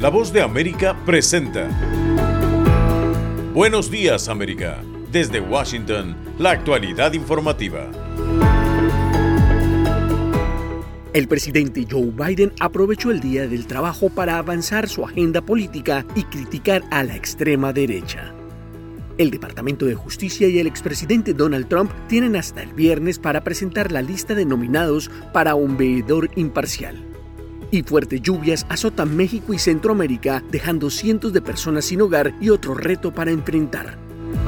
La Voz de América presenta Buenos Días, América. Desde Washington, la actualidad informativa. El presidente Joe Biden aprovechó el Día del Trabajo para avanzar su agenda política y criticar a la extrema derecha. El Departamento de Justicia y el expresidente Donald Trump tienen hasta el viernes para presentar la lista de nominados para un veedor imparcial. Y fuertes lluvias azotan México y Centroamérica, dejando cientos de personas sin hogar y otro reto para enfrentar.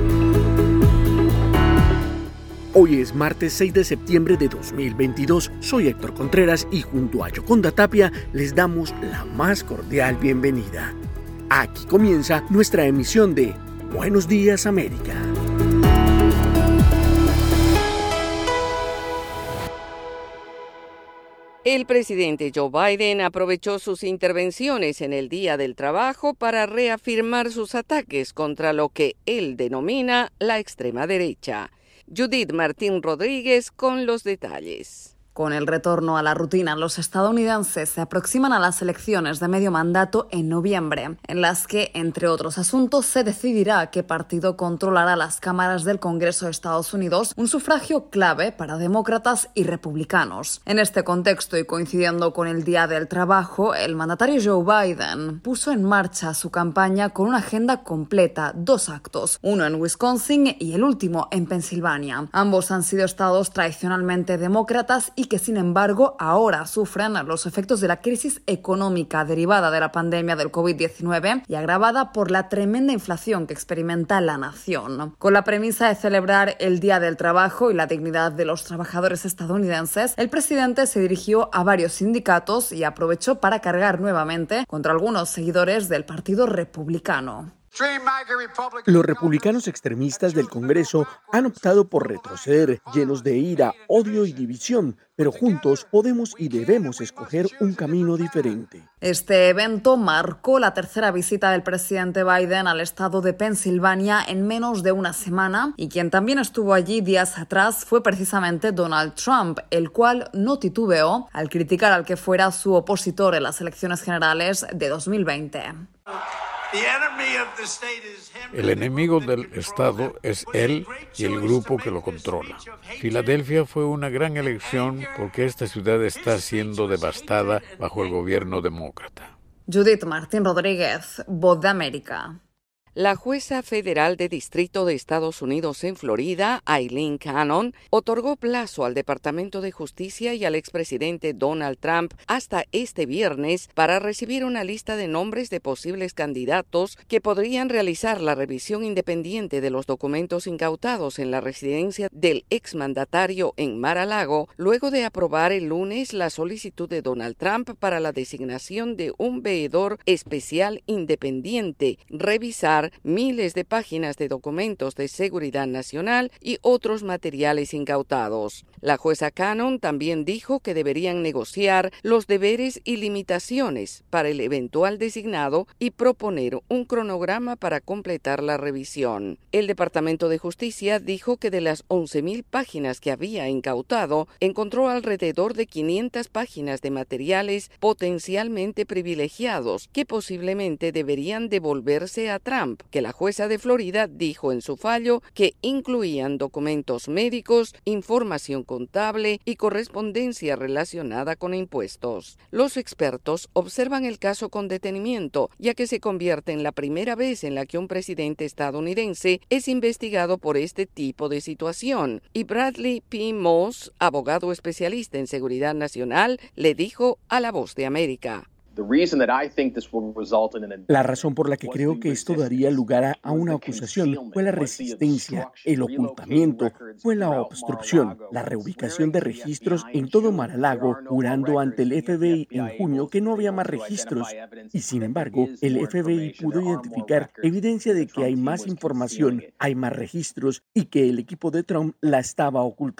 Hoy es martes 6 de septiembre de 2022. Soy Héctor Contreras y junto a Yoconda Tapia les damos la más cordial bienvenida. Aquí comienza nuestra emisión de Buenos Días, América. El presidente Joe Biden aprovechó sus intervenciones en el Día del Trabajo para reafirmar sus ataques contra lo que él denomina la extrema derecha. Judith Martín Rodríguez con los detalles. Con el retorno a la rutina, los estadounidenses se aproximan a las elecciones de medio mandato en noviembre, en las que, entre otros asuntos, se decidirá qué partido controlará las cámaras del Congreso de Estados Unidos, un sufragio clave para demócratas y republicanos. En este contexto y coincidiendo con el Día del Trabajo, el mandatario Joe Biden puso en marcha su campaña con una agenda completa, 2 actos, uno en Wisconsin y el último en Pensilvania. Ambos han sido estados tradicionalmente demócratas y que sin embargo ahora sufren los efectos de la crisis económica derivada de la pandemia del COVID-19 y agravada por la tremenda inflación que experimenta la nación. Con la premisa de celebrar el Día del Trabajo y la dignidad de los trabajadores estadounidenses, el presidente se dirigió a varios sindicatos y aprovechó para cargar nuevamente contra algunos seguidores del Partido Republicano. Los republicanos extremistas del Congreso han optado por retroceder, llenos de ira, odio y división, pero juntos podemos y debemos escoger un camino diferente. Este evento marcó la tercera visita del presidente Biden al estado de Pensilvania en menos de una semana, y quien también estuvo allí días atrás fue precisamente Donald Trump, el cual no titubeó al criticar al que fuera su opositor en las elecciones generales de 2020. El enemigo del Estado es él y el grupo que lo controla. Filadelfia fue una gran elección porque esta ciudad está siendo devastada bajo el gobierno demócrata. Judith Martín Rodríguez, Voz de América. La jueza federal de Distrito de Estados Unidos en Florida, Aileen Cannon, otorgó plazo al Departamento de Justicia y al expresidente Donald Trump hasta este viernes para recibir una lista de nombres de posibles candidatos que podrían realizar la revisión independiente de los documentos incautados en la residencia del exmandatario en Mar-a-Lago, luego de aprobar el lunes la solicitud de Donald Trump para la designación de un veedor especial independiente, revisar miles de páginas de documentos de seguridad nacional y otros materiales incautados. La jueza Cannon también dijo que deberían negociar los deberes y limitaciones para el eventual designado y proponer un cronograma para completar la revisión. El Departamento de Justicia dijo que de las 11,000 páginas que había incautado, encontró alrededor de 500 páginas de materiales potencialmente privilegiados que posiblemente deberían devolverse a Trump, que la jueza de Florida dijo en su fallo que incluían documentos médicos, información contable y correspondencia relacionada con impuestos. Los expertos observan el caso con detenimiento, ya que se convierte en la primera vez en la que un presidente estadounidense es investigado por este tipo de situación. Y Bradley P. Moss, abogado especialista en seguridad nacional, le dijo a La Voz de América: La razón por la que creo que esto daría lugar a una acusación fue la resistencia, el ocultamiento, fue la obstrucción, la reubicación de registros en todo Mar-a-Lago, jurando ante el FBI en junio que no había más registros. Y sin embargo, el FBI pudo identificar evidencia de que hay más información, hay más registros y que el equipo de Trump la estaba ocultando.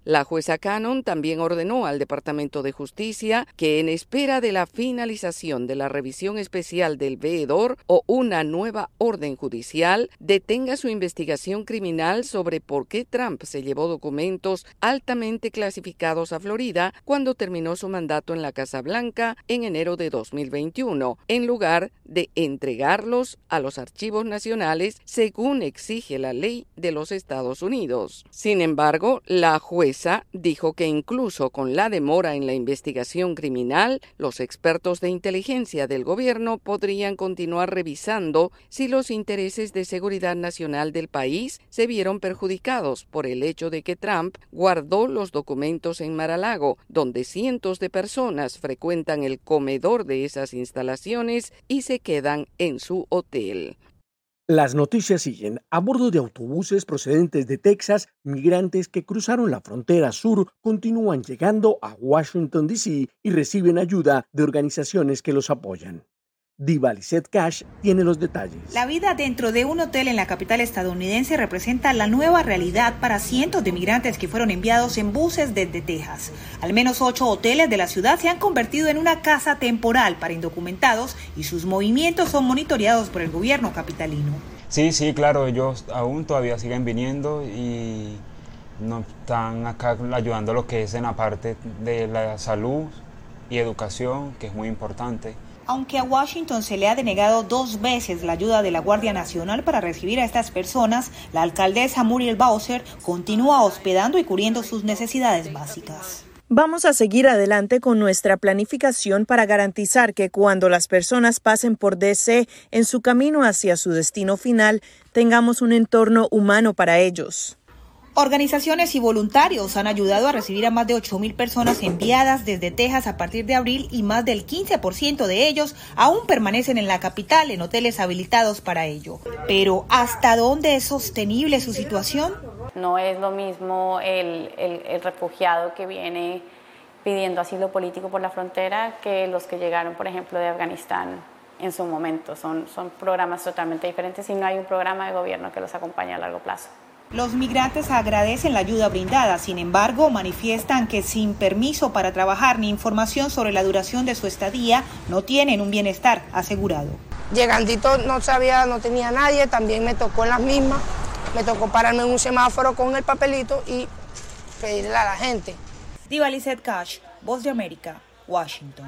La jueza Cannon también ordenó al Departamento de Justicia que, en espera de la finalización de la revisión especial del veedor o una nueva orden judicial, detenga su investigación criminal sobre por qué Trump se llevó documentos altamente clasificados a Florida cuando terminó su mandato en la Casa Blanca en enero de 2021, en lugar de entregarlos a los archivos nacionales según exige la ley de los Estados Unidos. Sin embargo, la jueza dijo que incluso con la demora en la investigación criminal, los expertos de inteligencia del gobierno podrían continuar revisando si los intereses de seguridad nacional del país se vieron perjudicados por el hecho de que Trump guardó los documentos en Mar-a-Lago, donde cientos de personas frecuentan el comedor de esas instalaciones y se quedan en su hotel. Las noticias siguen. A bordo de autobuses procedentes de Texas, migrantes que cruzaron la frontera sur continúan llegando a Washington, D.C. y reciben ayuda de organizaciones que los apoyan. Diva Lizette Cash tiene los detalles. La vida dentro de un hotel en la capital estadounidense representa la nueva realidad para cientos de migrantes que fueron enviados en buses desde Texas. Al menos 8 hoteles de la ciudad se han convertido en una casa temporal para indocumentados y sus movimientos son monitoreados por el gobierno capitalino. Sí, claro, ellos aún todavía siguen viniendo y nos están acá ayudando a lo que es en la parte de la salud y educación, que es muy importante. Aunque a Washington se le ha denegado 2 veces la ayuda de la Guardia Nacional para recibir a estas personas, la alcaldesa Muriel Bowser continúa hospedando y cubriendo sus necesidades básicas. Vamos a seguir adelante con nuestra planificación para garantizar que cuando las personas pasen por D.C. en su camino hacia su destino final, tengamos un entorno humano para ellos. Organizaciones y voluntarios han ayudado a recibir a más de 8,000 personas enviadas desde Texas a partir de abril y más del 15% de ellos aún permanecen en la capital en hoteles habilitados para ello. Pero ¿hasta dónde es sostenible su situación? No es lo mismo el refugiado que viene pidiendo asilo político por la frontera que los que llegaron, por ejemplo, de Afganistán en su momento. Son programas totalmente diferentes y no hay un programa de gobierno que los acompañe a largo plazo. Los migrantes agradecen la ayuda brindada, sin embargo, manifiestan que sin permiso para trabajar ni información sobre la duración de su estadía, no tienen un bienestar asegurado. Llegandito no sabía, no tenía nadie, también me tocó en las mismas, me tocó pararme en un semáforo con el papelito y pedirle a la gente. Diva Lizette Cash, Voz de América, Washington.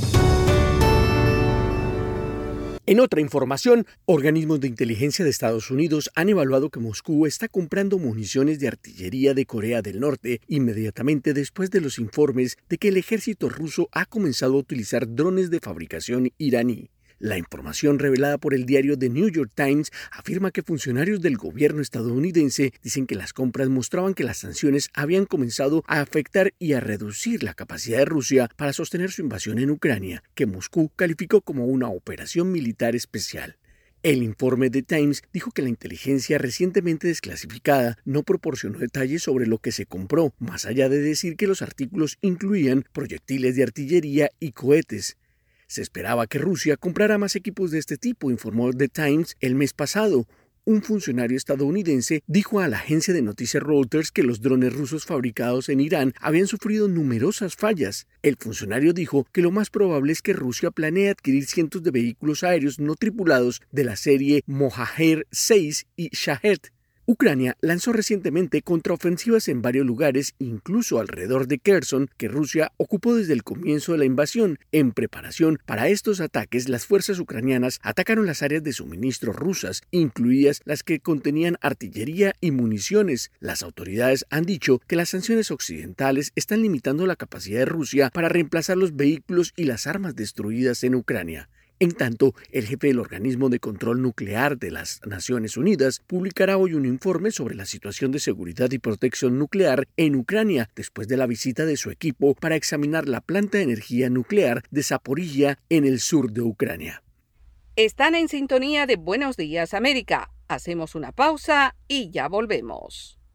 En otra información, organismos de inteligencia de Estados Unidos han evaluado que Moscú está comprando municiones de artillería de Corea del Norte inmediatamente después de los informes de que el ejército ruso ha comenzado a utilizar drones de fabricación iraní. La información revelada por el diario The New York Times afirma que funcionarios del gobierno estadounidense dicen que las compras mostraban que las sanciones habían comenzado a afectar y a reducir la capacidad de Rusia para sostener su invasión en Ucrania, que Moscú calificó como una operación militar especial. El informe de Times dijo que la inteligencia recientemente desclasificada no proporcionó detalles sobre lo que se compró, más allá de decir que los artículos incluían proyectiles de artillería y cohetes. Se esperaba que Rusia comprara más equipos de este tipo, informó The Times el mes pasado. Un funcionario estadounidense dijo a la agencia de noticias Reuters que los drones rusos fabricados en Irán habían sufrido numerosas fallas. El funcionario dijo que lo más probable es que Rusia planea adquirir cientos de vehículos aéreos no tripulados de la serie Mohajer 6 y Shahed. Ucrania lanzó recientemente contraofensivas en varios lugares, incluso alrededor de Kherson, que Rusia ocupó desde el comienzo de la invasión. En preparación para estos ataques, las fuerzas ucranianas atacaron las áreas de suministro rusas, incluidas las que contenían artillería y municiones. Las autoridades han dicho que las sanciones occidentales están limitando la capacidad de Rusia para reemplazar los vehículos y las armas destruidas en Ucrania. En tanto, el jefe del Organismo de Control Nuclear de las Naciones Unidas publicará hoy un informe sobre la situación de seguridad y protección nuclear en Ucrania después de la visita de su equipo para examinar la planta de energía nuclear de Zaporizhia en el sur de Ucrania. Están en sintonía de Buenos Días América. Hacemos una pausa y ya volvemos.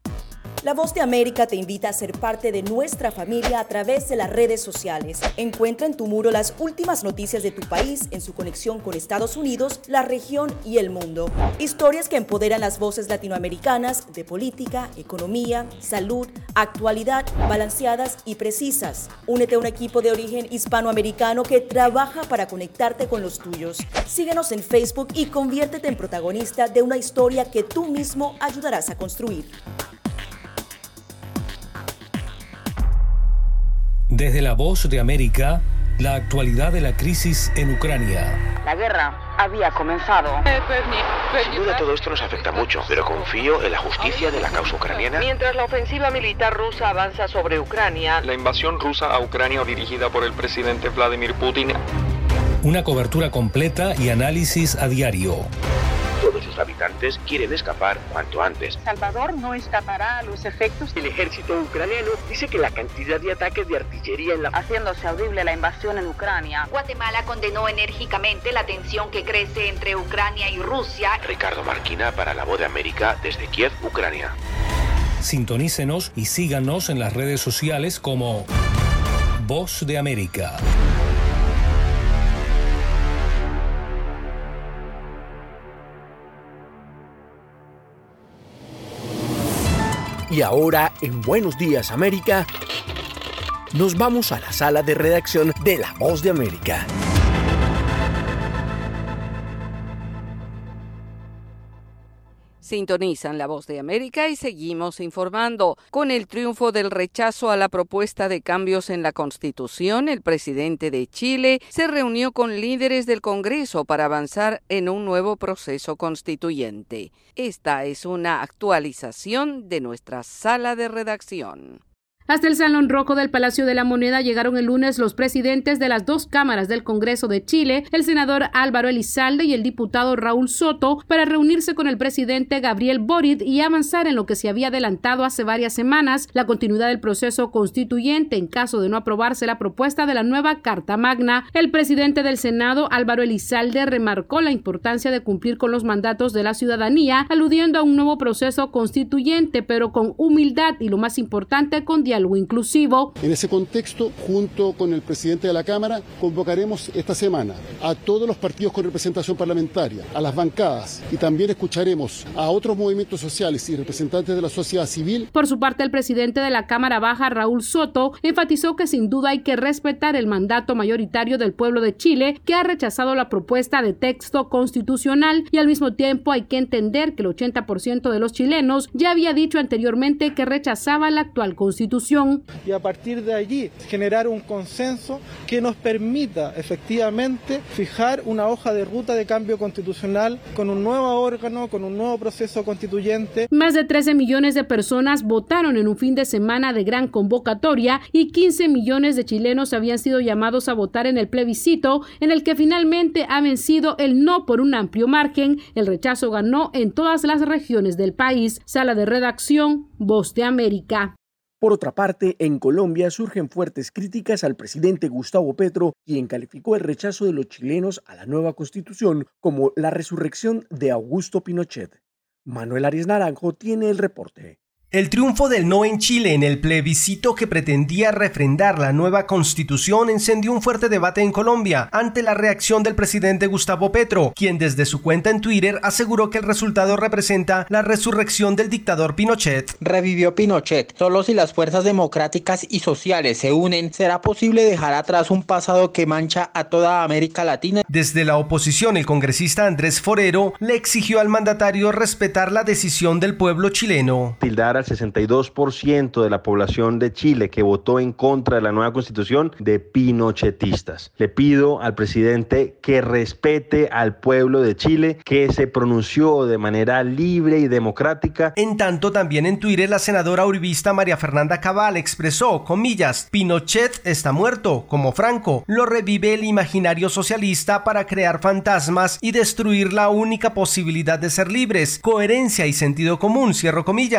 La Voz de América te invita a ser parte de nuestra familia a través de las redes sociales. Encuentra en tu muro las últimas noticias de tu país en su conexión con Estados Unidos, la región y el mundo. Historias que empoderan las voces latinoamericanas de política, economía, salud, actualidad, balanceadas y precisas. Únete a un equipo de origen hispanoamericano que trabaja para conectarte con los tuyos. Síguenos en Facebook y conviértete en protagonista de una historia que tú mismo ayudarás a construir. Desde La Voz de América, la actualidad de la crisis en Ucrania. La guerra había comenzado. Sin duda todo esto nos afecta mucho, pero confío en la justicia de la causa ucraniana. Mientras la ofensiva militar rusa avanza sobre Ucrania, la invasión rusa a Ucrania dirigida por el presidente Vladimir Putin. Una cobertura completa y análisis a diario. Todos sus habitantes quieren escapar cuanto antes. Salvador no escapará a los efectos. El ejército ucraniano dice que la cantidad de ataques de artillería haciéndose audible la invasión en Ucrania. Guatemala condenó enérgicamente la tensión que crece entre Ucrania y Rusia. Ricardo Marquina para La Voz de América desde Kiev, Ucrania. Sintonícenos y síganos en las redes sociales como Voz de América. Y ahora, en Buenos Días América, nos vamos a la sala de redacción de La Voz de América. Sintonizan La Voz de América y seguimos informando. Con el triunfo del rechazo a la propuesta de cambios en la Constitución, el presidente de Chile se reunió con líderes del Congreso para avanzar en un nuevo proceso constituyente. Esta es una actualización de nuestra sala de redacción. Hasta el Salón Rojo del Palacio de la Moneda llegaron el lunes los presidentes de las dos cámaras del Congreso de Chile, el senador Álvaro Elizalde y el diputado Raúl Soto, para reunirse con el presidente Gabriel Boric y avanzar en lo que se había adelantado hace varias semanas, la continuidad del proceso constituyente en caso de no aprobarse la propuesta de la nueva Carta Magna. El presidente del Senado, Álvaro Elizalde, remarcó la importancia de cumplir con los mandatos de la ciudadanía, aludiendo a un nuevo proceso constituyente, pero con humildad y, lo más importante, con diálogo inclusivo. En ese contexto, junto con el presidente de la Cámara, convocaremos esta semana a todos los partidos con representación parlamentaria, a las bancadas, y también escucharemos a otros movimientos sociales y representantes de la sociedad civil. Por su parte, el presidente de la Cámara Baja, Raúl Soto, enfatizó que sin duda hay que respetar el mandato mayoritario del pueblo de Chile, que ha rechazado la propuesta de texto constitucional, y al mismo tiempo hay que entender que el 80% de los chilenos ya había dicho anteriormente que rechazaba la actual constitución. Y a partir de allí generar un consenso que nos permita efectivamente fijar una hoja de ruta de cambio constitucional con un nuevo órgano, con un nuevo proceso constituyente. Más de 13 millones de personas votaron en un fin de semana de gran convocatoria y 15 millones de chilenos habían sido llamados a votar en el plebiscito, en el que finalmente ha vencido el no por un amplio margen. El rechazo ganó en todas las regiones del país. Sala de redacción, Voz de América. Por otra parte, en Colombia surgen fuertes críticas al presidente Gustavo Petro, quien calificó el rechazo de los chilenos a la nueva constitución como la resurrección de Augusto Pinochet. Manuel Arias Naranjo tiene el reporte. El triunfo del no en Chile en el plebiscito que pretendía refrendar la nueva constitución encendió un fuerte debate en Colombia ante la reacción del presidente Gustavo Petro, quien desde su cuenta en Twitter aseguró que el resultado representa la resurrección del dictador Pinochet. Revivió Pinochet. Solo si las fuerzas democráticas y sociales se unen, será posible dejar atrás un pasado que mancha a toda América Latina. Desde la oposición, el congresista Andrés Forero le exigió al mandatario respetar la decisión del pueblo chileno. Tildar al 62% de la población de Chile que votó en contra de la nueva constitución de pinochetistas. Le pido al presidente que respete al pueblo de Chile, que se pronunció de manera libre y democrática. En tanto, también en Twitter, la senadora uribista María Fernanda Cabal expresó, comillas, Pinochet está muerto, como Franco. Lo revive el imaginario socialista para crear fantasmas y destruir la única posibilidad de ser libres. Coherencia y sentido común, cierro comillas. Sin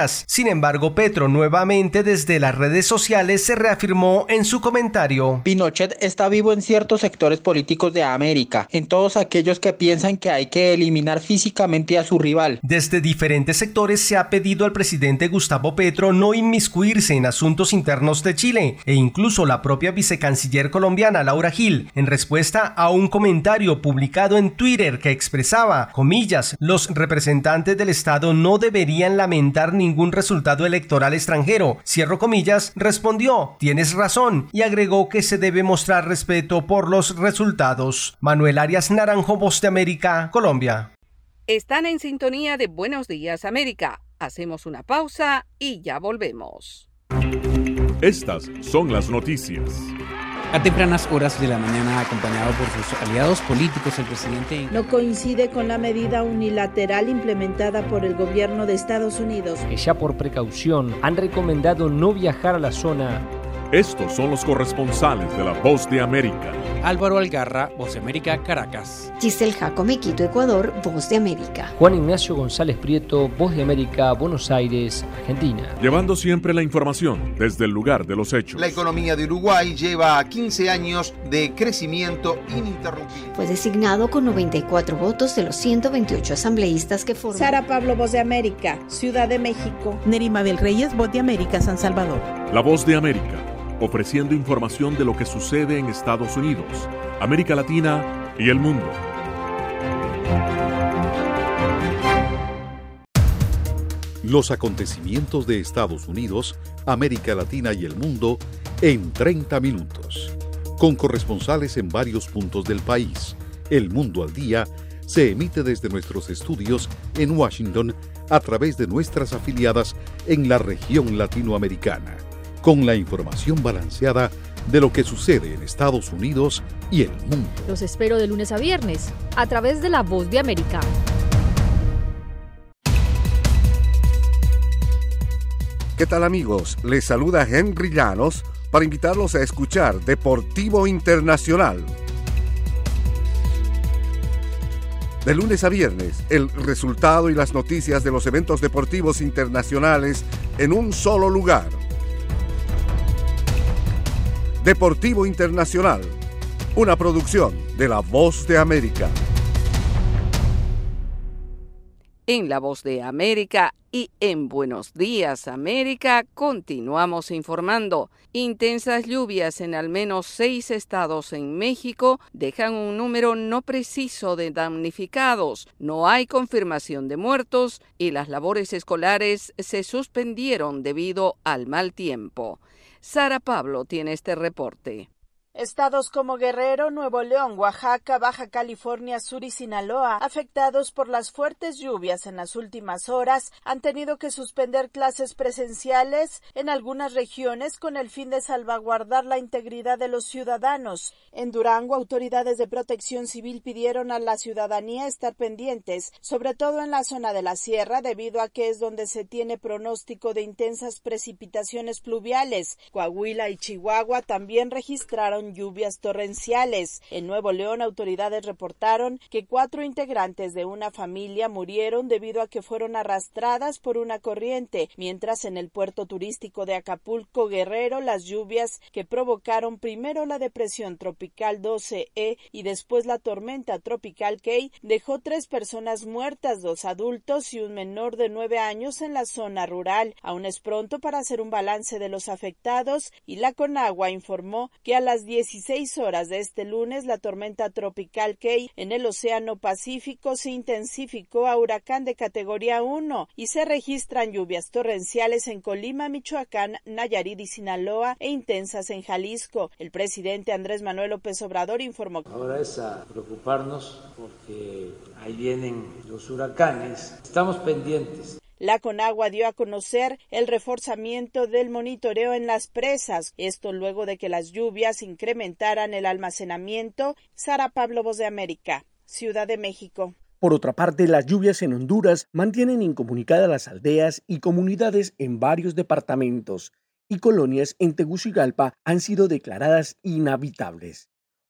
Sin embargo, Petro nuevamente desde las redes sociales se reafirmó en su comentario. Pinochet está vivo en ciertos sectores políticos de América, en todos aquellos que piensan que hay que eliminar físicamente a su rival. Desde diferentes sectores se ha pedido al presidente Gustavo Petro no inmiscuirse en asuntos internos de Chile, e incluso la propia vicecanciller colombiana Laura Gil, en respuesta a un comentario publicado en Twitter que expresaba, comillas, los representantes del Estado no deberían lamentar ningún resultado electoral extranjero, cierro comillas, respondió, tienes razón, y agregó que se debe mostrar respeto por los resultados. Manuel Arias Naranjo, Voz de América, Colombia. Están en sintonía de Buenos Días América. Hacemos una pausa y ya volvemos. Estas son las noticias. A tempranas horas de la mañana, acompañado por sus aliados políticos, el presidente no coincide con la medida unilateral implementada por el gobierno de Estados Unidos, que ya por precaución han recomendado no viajar a la zona. Estos son los corresponsales de La Voz de América. Álvaro Algarra, Voz de América, Caracas. Giselle Jacome, Quito, Ecuador, Voz de América. Juan Ignacio González Prieto, Voz de América, Buenos Aires, Argentina. Llevando siempre la información desde el lugar de los hechos. La economía de Uruguay lleva 15 años de crecimiento ininterrumpido. Fue designado con 94 votos de los 128 asambleístas que forman. Sara Pablo, Voz de América, Ciudad de México. Neri Mabel Reyes, Voz de América, San Salvador. La Voz de América, ofreciendo información de lo que sucede en Estados Unidos, América Latina y el mundo. Los acontecimientos de Estados Unidos, América Latina y el mundo en 30 minutos. Con corresponsales en varios puntos del país. El Mundo al Día se emite desde nuestros estudios en Washington a través de nuestras afiliadas en la región latinoamericana, con la información balanceada de lo que sucede en Estados Unidos y el mundo. Los espero de lunes a viernes, a través de La Voz de América. ¿Qué tal, amigos? Les saluda Henry Llanos para invitarlos a escuchar Deportivo Internacional. De lunes a viernes, el resultado y las noticias de los eventos deportivos internacionales en un solo lugar. Deportivo Internacional, una producción de La Voz de América. En La Voz de América y en Buenos Días América continuamos informando. Intensas lluvias en al menos 6 estados en México dejan un número no preciso de damnificados. No hay confirmación de muertos y las labores escolares se suspendieron debido al mal tiempo. Sara Pablo tiene este reporte. Estados como Guerrero, Nuevo León, Oaxaca, Baja California Sur y Sinaloa, afectados por las fuertes lluvias en las últimas horas, han tenido que suspender clases presenciales en algunas regiones con el fin de salvaguardar la integridad de los ciudadanos. En Durango, autoridades de protección civil pidieron a la ciudadanía estar pendientes, sobre todo en la zona de la sierra, debido a que es donde se tiene pronóstico de intensas precipitaciones pluviales. Coahuila y Chihuahua también registraron lluvias torrenciales. En Nuevo León, autoridades reportaron que 4 integrantes de una familia murieron debido a que fueron arrastradas por una corriente, mientras en el puerto turístico de Acapulco, Guerrero, las lluvias que provocaron primero la depresión tropical 12E y después la tormenta tropical Key dejó 3 personas muertas, 2 adultos y un menor de 9 años en la zona rural. Aún es pronto para hacer un balance de los afectados y la Conagua informó que a las 16 horas de este lunes, la tormenta tropical Key en el Océano Pacífico se intensificó a huracán de categoría 1 y se registran lluvias torrenciales en Colima, Michoacán, Nayarit y Sinaloa e intensas en Jalisco. El presidente Andrés Manuel López Obrador informó. Ahora es a preocuparnos porque ahí vienen los huracanes. Estamos pendientes. La Conagua dio a conocer el reforzamiento del monitoreo en las presas, esto luego de que las lluvias incrementaran el almacenamiento. Sara Pablo, Voz de América, Ciudad de México. Por otra parte, las lluvias en Honduras mantienen incomunicadas las aldeas y comunidades en varios departamentos y colonias en Tegucigalpa han sido declaradas inhabitables.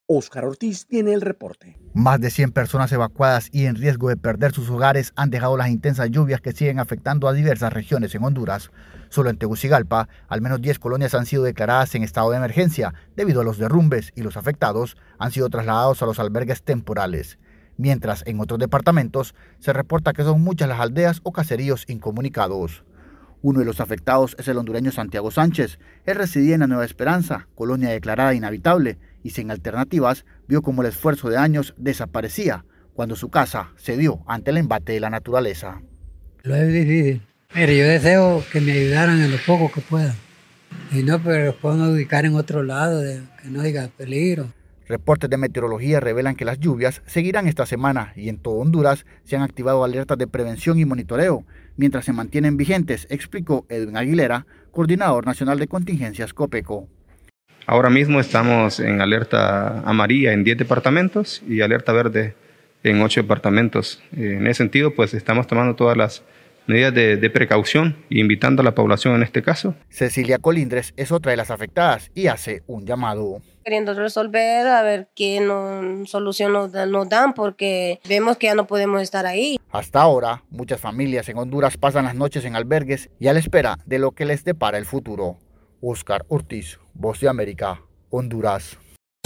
Óscar Ortiz tiene el reporte. Más de 100 personas evacuadas y en riesgo de perder sus hogares han dejado las intensas lluvias que siguen afectando a diversas regiones en Honduras. Solo en Tegucigalpa, al menos 10 colonias han sido declaradas en estado de emergencia debido a los derrumbes y los afectados han sido trasladados a los albergues temporales. Mientras en otros departamentos se reporta que son muchas las aldeas o caseríos incomunicados. Uno de los afectados es el hondureño Santiago Sánchez. Él residía en la Nueva Esperanza, colonia declarada inhabitable, y sin alternativas vio como el esfuerzo de años desaparecía cuando su casa cedió ante el embate de la naturaleza. Lo es difícil. Mire, yo deseo que me ayudaran en lo poco que puedan. Y no, pero los puedan ubicar en otro lado, que no haya peligro. Reportes de meteorología revelan que las lluvias seguirán esta semana y en todo Honduras se han activado alertas de prevención y monitoreo, mientras se mantienen vigentes, explicó Edwin Aguilera, coordinador nacional de contingencias COPECO. Ahora mismo estamos en alerta amarilla en 10 departamentos y alerta verde en 8 departamentos. En ese sentido, pues estamos tomando todas las medidas de precaución e invitando a la población en este caso. Cecilia Colindres es otra de las afectadas y hace un llamado. Queriendo resolver, a ver qué solución nos dan, porque vemos que ya no podemos estar ahí. Hasta ahora, muchas familias en Honduras pasan las noches en albergues y a la espera de lo que les depara el futuro. Óscar Ortiz, Voz de América, Honduras.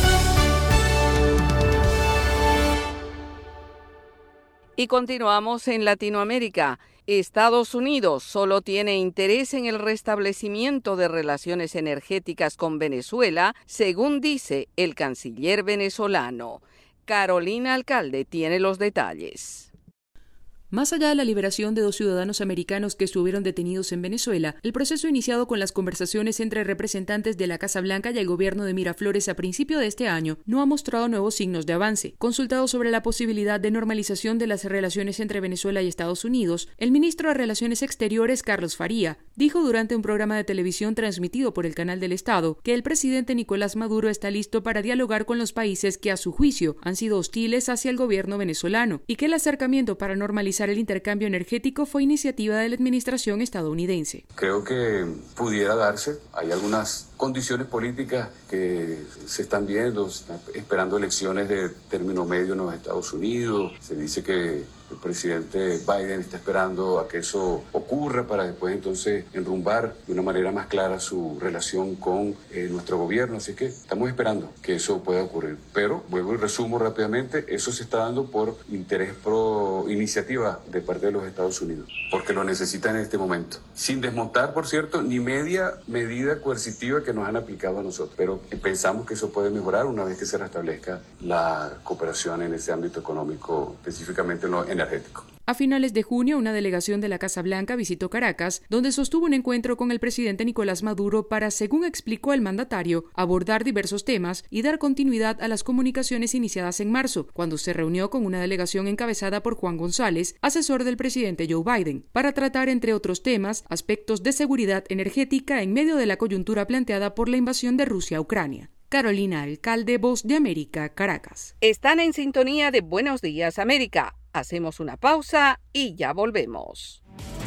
Y continuamos en Latinoamérica. Estados Unidos solo tiene interés en el restablecimiento de relaciones energéticas con Venezuela, según dice el canciller venezolano. Carolina Alcalde tiene los detalles. Más allá de la liberación de 2 ciudadanos americanos que estuvieron detenidos en Venezuela, el proceso iniciado con las conversaciones entre representantes de la Casa Blanca y el gobierno de Miraflores a principio de este año no ha mostrado nuevos signos de avance. Consultado sobre la posibilidad de normalización de las relaciones entre Venezuela y Estados Unidos, el ministro de Relaciones Exteriores, Carlos Faría, dijo durante un programa de televisión transmitido por el Canal del Estado que el presidente Nicolás Maduro está listo para dialogar con los países que, a su juicio, han sido hostiles hacia el gobierno venezolano y que el acercamiento para normalizar el intercambio energético fue iniciativa de la administración estadounidense. Creo que pudiera darse. Hay algunas condiciones políticas que se están viendo, se están esperando elecciones de término medio en los Estados Unidos. Se dice que el presidente Biden está esperando a que eso ocurra para después entonces enrumbar de una manera más clara su relación con nuestro gobierno. Así que estamos esperando que eso pueda ocurrir. Pero, vuelvo y resumo rápidamente, eso se está dando por interés pro iniciativa de parte de los Estados Unidos, porque lo necesitan en este momento. Sin desmontar, por cierto, ni media medida coercitiva que nos han aplicado a nosotros. Pero pensamos que eso puede mejorar una vez que se restablezca la cooperación en ese ámbito económico, específicamente en lo energético. A finales de junio, una delegación de la Casa Blanca visitó Caracas, donde sostuvo un encuentro con el presidente Nicolás Maduro para, según explicó el mandatario, abordar diversos temas y dar continuidad a las comunicaciones iniciadas en marzo, cuando se reunió con una delegación encabezada por Juan González, asesor del presidente Joe Biden, para tratar, entre otros temas, aspectos de seguridad energética en medio de la coyuntura planteada por la invasión de Rusia a Ucrania. Carolina Alcalde, Voz de América, Caracas. Están en sintonía de Buenos Días, América. Hacemos una pausa y ya volvemos.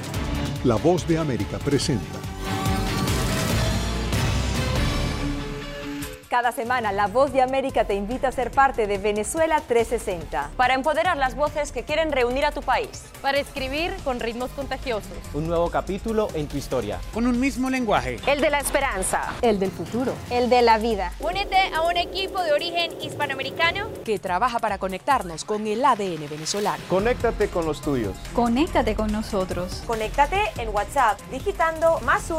La Voz de América presenta. Cada semana, La Voz de América te invita a ser parte de Venezuela 360. Para empoderar las voces que quieren reunir a tu país. Para escribir con ritmos contagiosos. Un nuevo capítulo en tu historia. Con un mismo lenguaje. El de la esperanza. El del futuro. El de la vida. Únete a un equipo de origen hispanoamericano que trabaja para conectarnos con el ADN venezolano. Conéctate con los tuyos. Conéctate con nosotros. Conéctate en WhatsApp digitando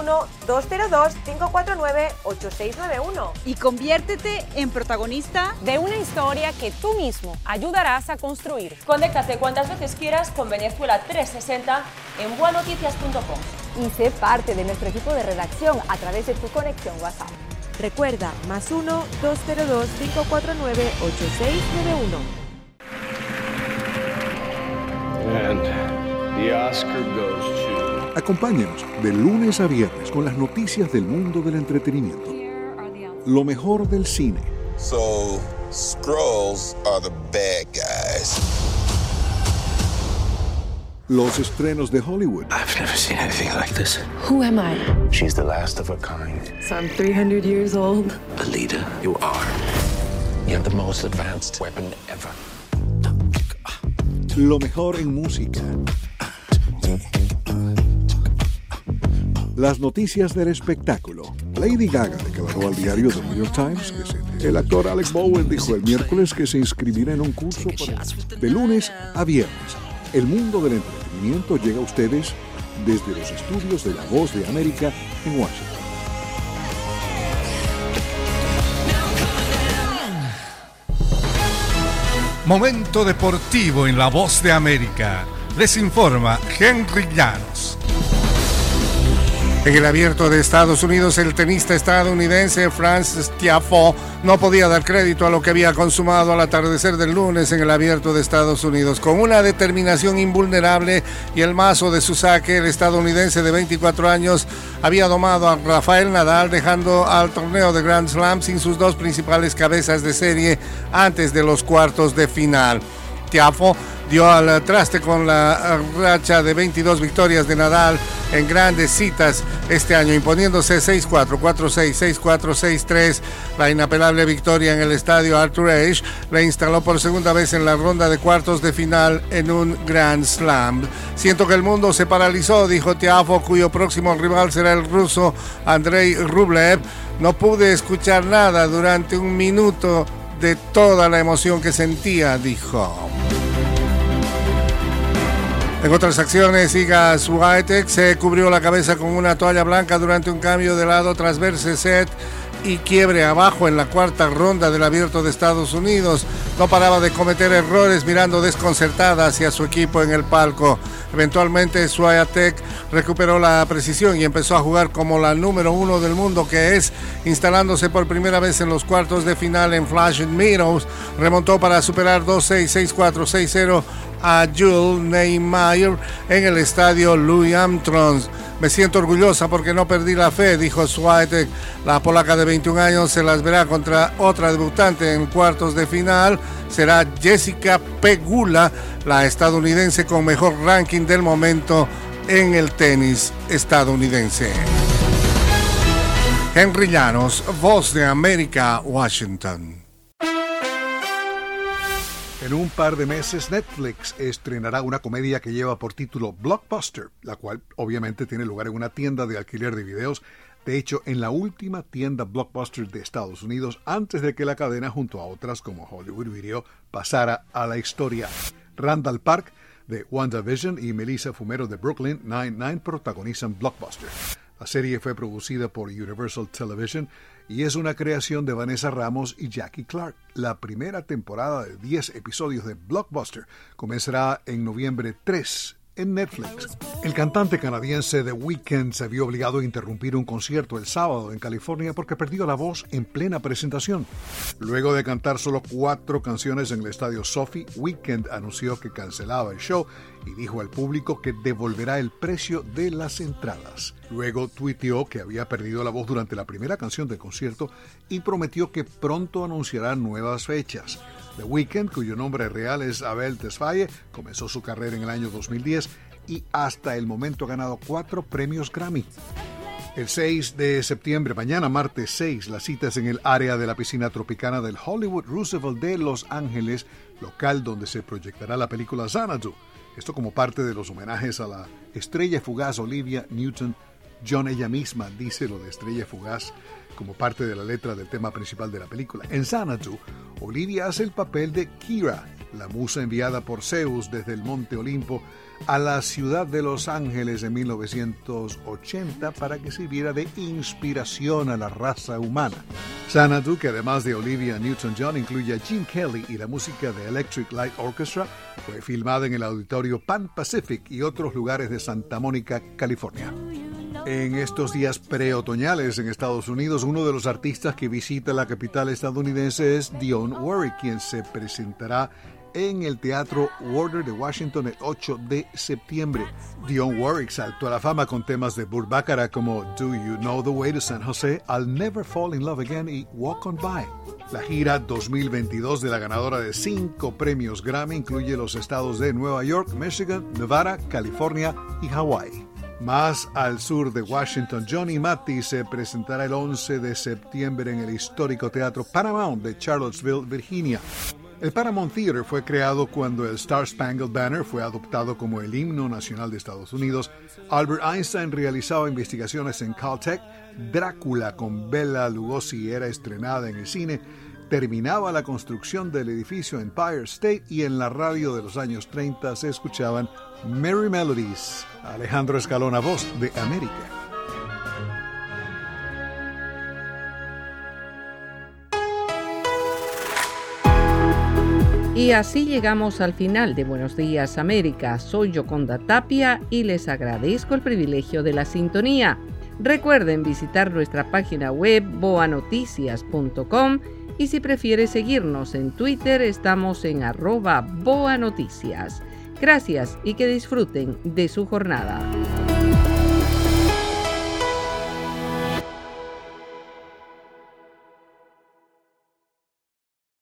+1-202-549-8691. Y conviértete en protagonista de una historia que tú mismo ayudarás a construir. Conéctate cuantas veces quieras con Venezuela 360 en buenoticias.com. Y sé parte de nuestro equipo de redacción a través de tu conexión WhatsApp. Recuerda, +1-202-549-8691. And the Oscar goes to... Acompáñenos de lunes a viernes con las noticias del mundo del entretenimiento. Lo mejor del cine. So, Skrulls are the bad guys. Los estrenos de Hollywood. I've never seen anything like this. Who am I? She's the last of her kind. So I'm 300 years old. A leader, you are. You have the most advanced weapon ever. Lo mejor en música. Las noticias del espectáculo. Lady Gaga declaró al diario The New York Times que el actor Alec Baldwin dijo el miércoles que se inscribirá en un curso de lunes a viernes. El mundo del entretenimiento llega a ustedes desde los estudios de La Voz de América en Washington. Momento deportivo en La Voz de América. Les informa Henry Llanos. En el Abierto de Estados Unidos, el tenista estadounidense Frances Tiafoe no podía dar crédito a lo que había consumado al atardecer del lunes en el Abierto de Estados Unidos. Con una determinación invulnerable y el mazo de su saque, el estadounidense de 24 años había domado a Rafael Nadal, dejando al torneo de Grand Slam sin sus dos principales cabezas de serie antes de los cuartos de final. Tiafoe dio al traste con la racha de 22 victorias de Nadal en grandes citas este año, imponiéndose 6-4, 4-6, 6-4, 6-3. La inapelable victoria en el estadio Arthur Ashe le instaló por segunda vez en la ronda de cuartos de final en un Grand Slam. Siento que el mundo se paralizó, dijo Tiafoe, cuyo próximo rival será el ruso Andrei Rublev. No pude escuchar nada durante un minuto de toda la emoción que sentía, dijo. En otras acciones, Iga Swiatek se cubrió la cabeza con una toalla blanca durante un cambio de lado tras verse set y quiebre abajo en la cuarta ronda del Abierto de Estados Unidos. No paraba de cometer errores, mirando desconcertada hacia su equipo en el palco. Eventualmente, Swiatek recuperó la precisión y empezó a jugar como la número 1 del mundo que es, instalándose por primera vez en los cuartos de final en Flushing Meadows. Remontó para superar 2-6, 6-4, 6-0 a Jules Niemeyer en el estadio Louis Armstrong. Me siento orgullosa porque no perdí la fe, dijo Swiatek. La polaca de 21 años se las verá contra otra debutante en cuartos de final. Será Jessica Pegula, la estadounidense con mejor ranking del momento en el tenis estadounidense. Henry Llanos, Voz de América, Washington. En un par de meses, Netflix estrenará una comedia que lleva por título Blockbuster, la cual obviamente tiene lugar en una tienda de alquiler de videos. De hecho, en la última tienda Blockbuster de Estados Unidos, antes de que la cadena, junto a otras como Hollywood Video, pasara a la historia. Randall Park, de WandaVision, y Melissa Fumero, de Brooklyn Nine-Nine, protagonizan Blockbuster. La serie fue producida por Universal Television y es una creación de Vanessa Ramos y Jackie Clark. La primera temporada de 10 episodios de Blockbuster comenzará en noviembre 3 en Netflix. El cantante canadiense The Weeknd se vio obligado a interrumpir un concierto el sábado en California porque perdió la voz en plena presentación. Luego de cantar solo 4 canciones en el estadio Sophie, Weeknd anunció que cancelaba el show y dijo al público que devolverá el precio de las entradas. Luego tuiteó que había perdido la voz durante la primera canción del concierto y prometió que pronto anunciará nuevas fechas. The Weeknd, cuyo nombre real es Abel Tesfaye, comenzó su carrera en el año 2010 y hasta el momento ha ganado 4 premios Grammy. El 6 de septiembre, mañana martes 6, la cita es en el área de la piscina tropicana del Hollywood Roosevelt de Los Ángeles, local donde se proyectará la película Xanadu. Esto como parte de los homenajes a la estrella fugaz Olivia Newton-John. Ella misma dice lo de estrella fugaz como parte de la letra del tema principal de la película. En Xanadu, Olivia hace el papel de Kira, la musa enviada por Zeus desde el Monte Olimpo a la ciudad de Los Ángeles en 1980 para que sirviera de inspiración a la raza humana. Xanadu, que además de Olivia Newton-John incluye a Gene Kelly y la música de Electric Light Orchestra, fue filmada en el auditorio Pan Pacific y otros lugares de Santa Mónica, California. En estos días preotoñales en Estados Unidos, uno de los artistas que visita la capital estadounidense es Dionne Warwick, quien se presentará en el Teatro Warner de Washington el 8 de septiembre. Dionne Warwick saltó a la fama con temas de Burt Bacharach como Do You Know the Way to San Jose, I'll Never Fall in Love Again y Walk On By. La gira 2022 de la ganadora de 5 premios Grammy incluye los estados de Nueva York, Michigan, Nevada, California y Hawái. Más al sur de Washington, Johnny Mathis se presentará el 11 de septiembre en el histórico Teatro Paramount de Charlottesville, Virginia. El Paramount Theater fue creado cuando el Star Spangled Banner fue adoptado como el himno nacional de Estados Unidos. Albert Einstein realizaba investigaciones en Caltech. Drácula con Bela Lugosi era estrenada en el cine. Terminaba la construcción del edificio Empire State y en la radio de los años 30 se escuchaban Merry Melodies. Alejandro Escalona, Voz de América. Y así llegamos al final de Buenos Días América. Soy Yoconda Tapia y les agradezco el privilegio de la sintonía. Recuerden visitar nuestra página web boanoticias.com y si prefiere seguirnos en Twitter estamos en @boanoticias. Gracias y que disfruten de su jornada.